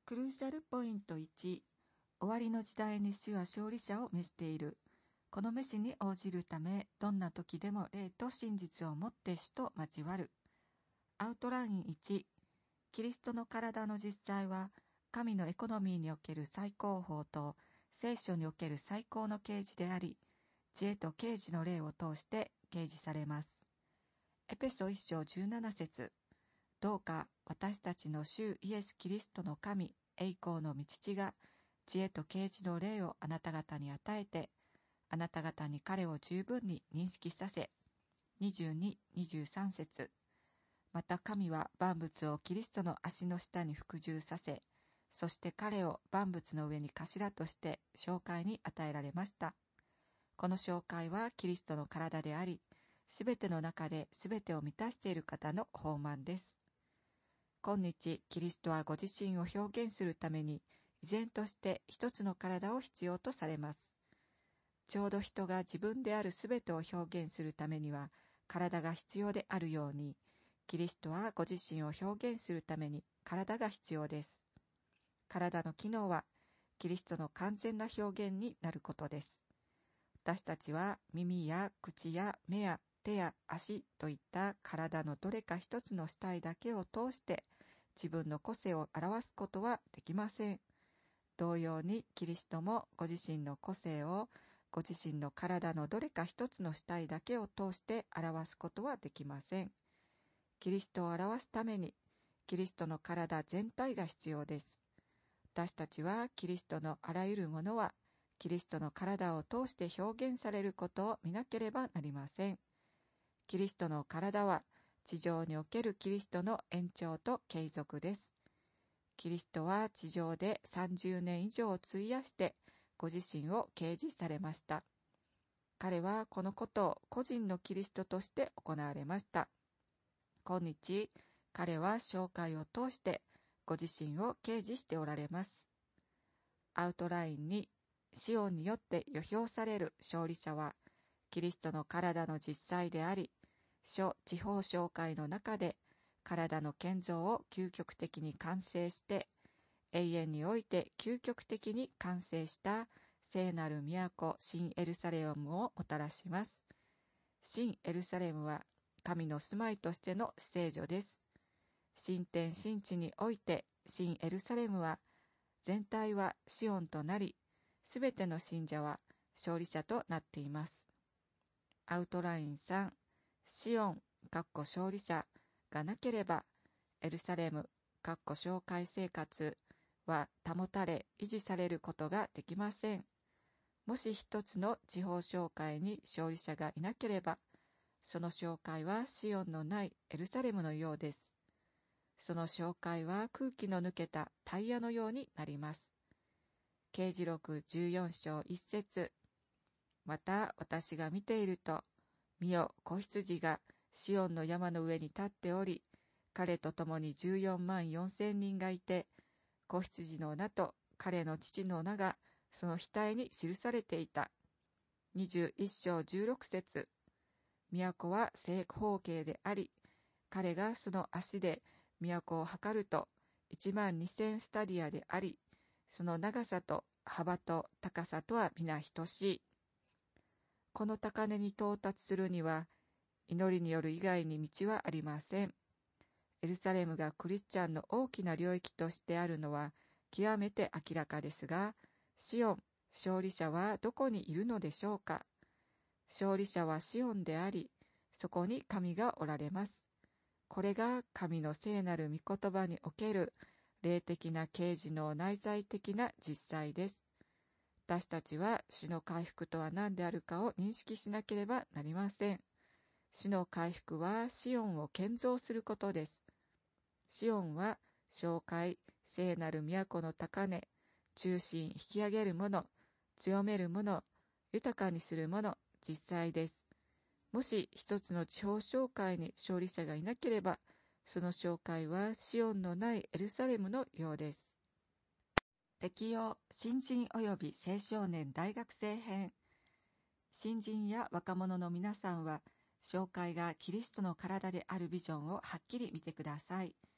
クルーシャルポイント1、終わりの時代に主は勝利者を召している。この召しに応じるため、どんな時でも霊と真実をもって主と交わる。アウトライン1、キリストの体の実際は、神のエコノミーにおける最高峰と、聖書における最高の啓示であり、知恵と啓示の霊を通して啓示されます。エペソ1章17節、どうか私たちの主イエス・キリストの神、栄光の御父が、知恵と啓示の霊をあなた方に与えて、あなた方に彼を十分に認識させ、22、23節、また神は万物をキリストの足の下に服従させ、そして彼を万物の上に頭として紹介に与えられました。この紹介はキリストの体であり、すべての中ですべてを満たしている方の豊満です。今日、キリストはご自身を表現するために、依然として一つの体を必要とされます。ちょうど人が自分であるすべてを表現するためには、体が必要であるように、キリストはご自身を表現するために体が必要です。体の機能は、キリストの完全な表現になることです。私たちは耳や口や目や手や足といった体のどれか一つの主体だけを通して自分の個性を表すことはできません。同様にキリストもご自身の個性をご自身の体のどれか一つの主体だけを通して表すことはできません。キリストを表すためにキリストの体全体が必要です。私たちはキリストのあらゆるものはキリストの体を通して表現されることを見なければなりません。キリストの体は地上におけるキリストの延長と継続です。キリストは地上で30年以上を費やしてご自身を啓示されました。彼はこのことを個人のキリストとして行われました。今日、彼は紹介を通してご自身を啓示しておられます。アウトラインにシオンによって予表される勝利者は、キリストの体の実際であり、諸地方紹介の中で、体の建造を究極的に完成して、永遠において究極的に完成した聖なる都、新エルサレムをもたらします。新エルサレムは、神の住まいとしての聖所です。新天新地において、新エルサレムは、全体はシオンとなり、すべての信者は勝利者となっています。アウトライン3、シオン、勝利者がなければ、エルサレム、紹介生活は保たれ、維持されることができません。もし一つの地方紹介に勝利者がいなければ、その紹介はシオンのないエルサレムのようです。その紹介は空気の抜けたタイヤのようになります。啓示録14章1節、また私が見ていると、見よ子羊がシオンの山の上に立っており、彼と共に14万4千人がいて、子羊の名と彼の父の名がその額に記されていた。21章16節、都は正方形であり、彼がその足で都を測ると1万2000スタディアであり、その長さと幅と高さとは皆等しい。この高値に到達するには、祈りによる以外に道はありません。エルサレムがクリスチャンの大きな領域としてあるのは極めて明らかですが、シオン、勝利者はどこにいるのでしょうか。勝利者はシオンであり、そこに神がおられます。これが神の聖なる御言葉における霊的な啓示の内在的な実際です。私たちは主の回復とは何であるかを認識しなければなりません。主の回復はシオンを建造することです。シオンは紹介、聖なる都の高値、中心引き上げるもの、強めるもの、豊かにするもの、実際です。もし一つの地方紹介に勝利者がいなければ、その紹介はシオンのないエルサレムのようです。適用、新人及び青少年大学生編。新人や若者の皆さんは、紹介がキリストの体であるビジョンをはっきり見てください。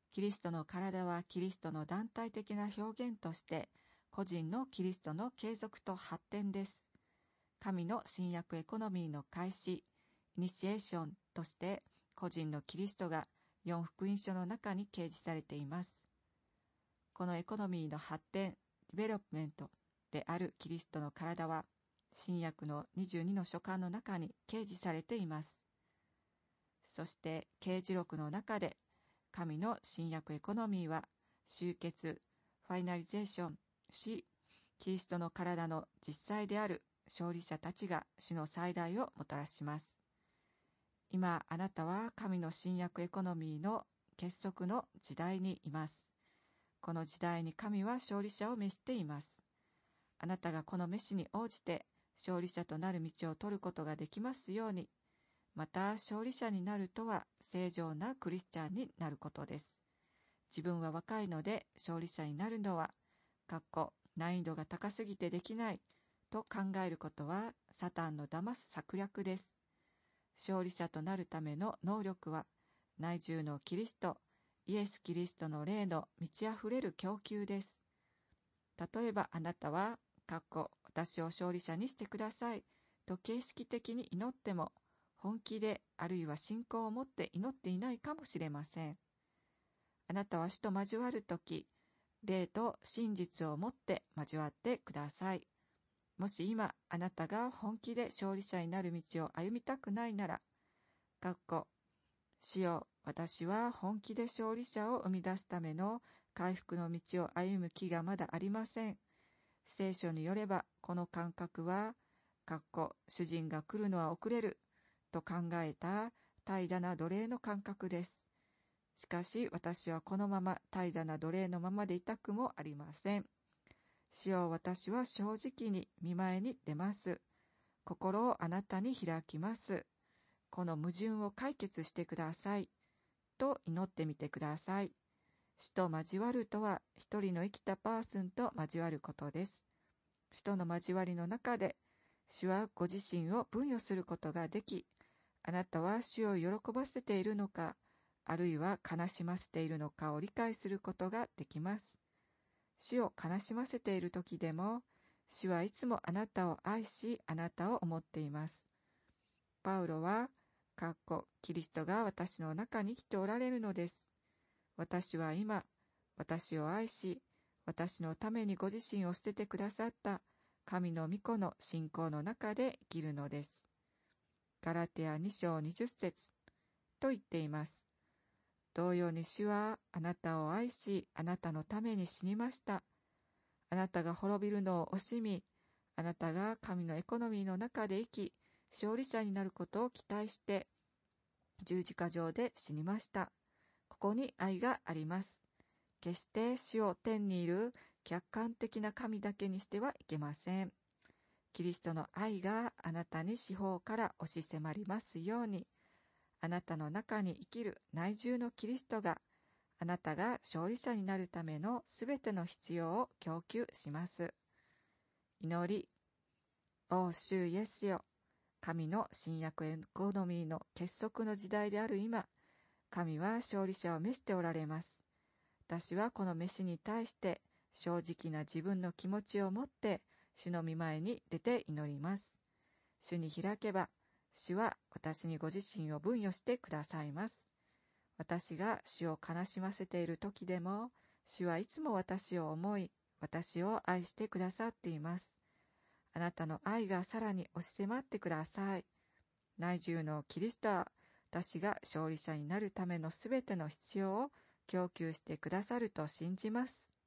キリストの体はキリストの団体的な表現として、個人のキリストの継続と発展です。神の新約エコノミーの開始、イニシエーションとして、個人のキリストが4福音書の中に掲示されています。このエコノミーの発展、ディベロップメントであるキリストの体は、新約の22の書簡の中に掲示されています。そして、啓示録の中で、神の新約エコノミーは、終結、ファイナリゼーションし、キリストの体の実際である勝利者たちが主の再来をもたらします。今、あなたは神の新約エコノミーの結束の時代にいます。この時代に神は勝利者を召しています。あなたがこの召しに応じて勝利者となる道を取ることができますように、また勝利者になるとは正常なクリスチャンになることです。自分は若いので勝利者になるのは、難易度が高すぎてできないと考えることはサタンの騙す策略です。勝利者となるための能力は内住のキリスト、イエス・キリストの霊の満ち溢れる供給です。例えばあなたは、私を勝利者にしてくださいと形式的に祈っても、本気であるいは信仰を持って祈っていないかもしれません。あなたは主と交わるとき、霊と真実を持って交わってください。もし今あなたが本気で勝利者になる道を歩みたくないなら、主よ、私は本気で勝利者を生み出すための回復の道を歩む気がまだありません。聖書によれば、この感覚は、主人が来るのは遅れると考えた怠惰な奴隷の感覚です。しかし私はこのまま怠惰な奴隷のままでいたくもありません。主よ、私は正直に御前に出ます。心をあなたに開きます。この矛盾を解決してください。と祈ってみてください。主と交わるとは一人の生きたパーソンと交わることです。主との交わりの中で、主はご自身を分与することができ、あなたは主を喜ばせているのか、あるいは悲しませているのかを理解することができます。主を悲しませている時でも、主はいつもあなたを愛し、あなたを思っています。パウロは、キリストが私の中に生きておられるのです。私は今、私を愛し、私のためにご自身を捨ててくださった神の御子の信仰の中で生きるのです。ガラテヤ2章20節と言っています。同様に主はあなたを愛し、あなたのために死にました。あなたが滅びるのを惜しみ、あなたが神のエコノミーの中で生き、勝利者になることを期待して、十字架上で死にました。ここに愛があります。決して主を天にいる客観的な神だけにしてはいけません。キリストの愛があなたに四方から押し迫りますように、あなたの中に生きる内住のキリストが、あなたが勝利者になるためのすべての必要を供給します。祈り、お主イエスよ、神の新約エコノミーの結束の時代である今、神は勝利者を召しておられます。私はこの召しに対して正直な自分の気持ちを持って主の御前に出て祈ります。主に開けば、主は私にご自身を分与してくださいます。私が主を悲しませている時でも、主はいつも私を思い、私を愛してくださっています。あなたの愛がさらに押し迫ってください。内住のキリストは、私が勝利者になるためのすべての必要を供給してくださると信じます。